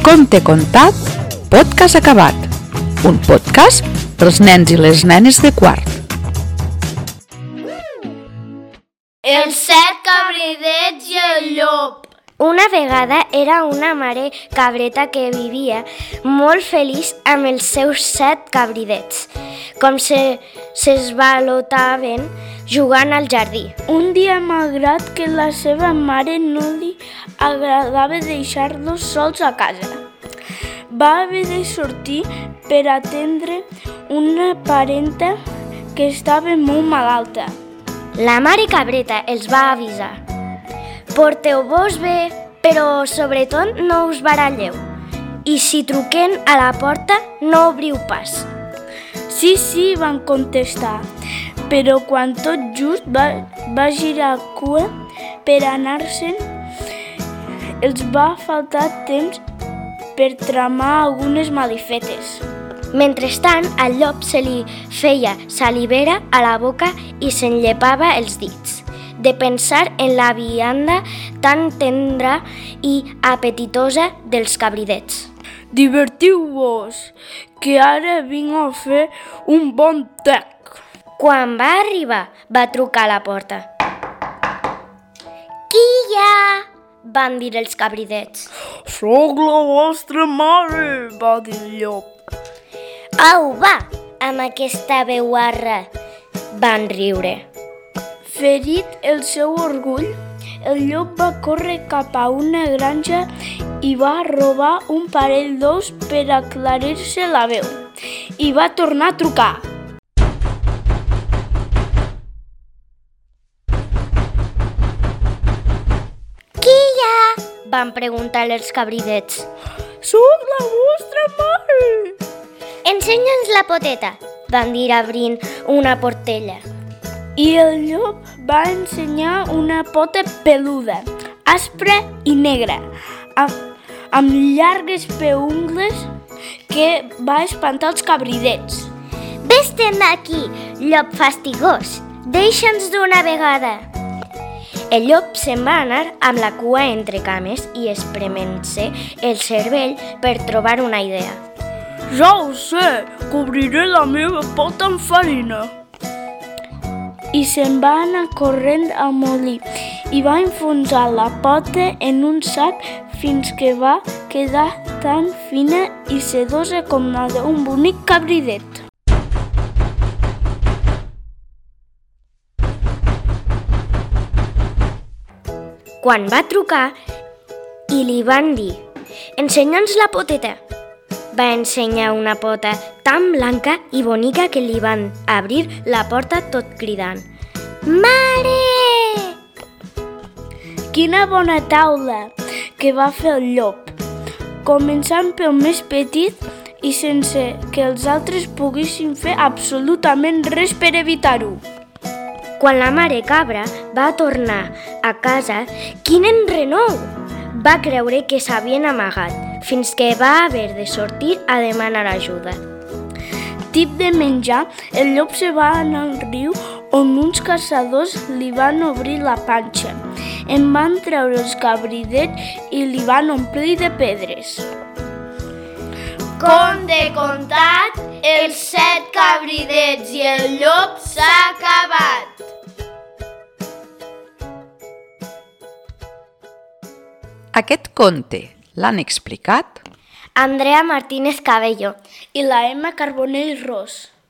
Conte contat, podcast acabat. Un podcast pels nens i les nenes de quart. Els 7 cabridets i el llop. Una vegada era una mare cabreta que vivia molt feliç amb els seus 7 cabridets, com s'esvalotaven jugant al jardí. Un dia, malgrat que la seva mare no li agradava deixar-los sols a casa, va haver de sortir per atendre una parenta que estava molt malalta. La mare cabreta els va avisar: porteu-vos bé, però sobretot no us baralleu. I si truquen a la porta, no obriu pas. Sí, van contestar, però quan tot just va girar cua per anar-se'n, els va faltar temps per tramar algunes malifetes. Mentrestant, al llop se li feia salivera a la boca i s'enllepava els dits de pensar en la vianda tan tendra i apetitosa dels cabridets. Divertiu-vos, que ara vinc a fer un bon tec. Quan va arribar, va trucar a la porta. Qui hi ha? Van dir els cabridets. Soc la vostra mare, va dir el llop. Au, va, amb aquesta veuarra, van riure. Ferit el seu orgull, el llop va córrer cap a una granja i va robar un parell d'ous per aclarir-se la veu. I va tornar a trucar. Qui hi ha? Van preguntar els cabridets. Soc la vostra mare. Ensenya'ns la poteta, van dir obrint una portella. I el llop va ensenyar una pota peluda, aspra i negra, amb llargues peungles que va espantar els cabridets. Vés-te'n d'aquí, llop fastigós, deixa'ns d'una vegada. El llop se'n va anar amb la cua entre cames i esprement-se el cervell per trobar una idea. Ja ho sé, cobriré la meva pota amb farina. I se'n va anar corrent al molí i va enfonsar la pota en un sac fins que va quedar tan fina i sedosa com la d'un bonic cabridet. Quan va trucar i li van dir: ensenya'ns la poteta, va ensenyar una pota tan blanca i bonica que li van obrir la porta tot cridant: mare! Quina bona taula que va fer el llop, començant pel més petit i sense que els altres poguessin fer absolutament res per evitar-ho. Quan la mare cabra va tornar a casa, quin enrenou! Va creure que s'havien amagat, fins que va haver de sortir a demanar ajuda. Tip de menjar, el llop se va anar al riu on uns caçadors li van obrir la panxa. En van treure els cabridets i li van omplir de pedres. Conte contat, els 7 cabridets i el llop s'ha acabat. Aquest conte l'han explicat Andrea Martínez Cabello I la Emma Carbonell Ros.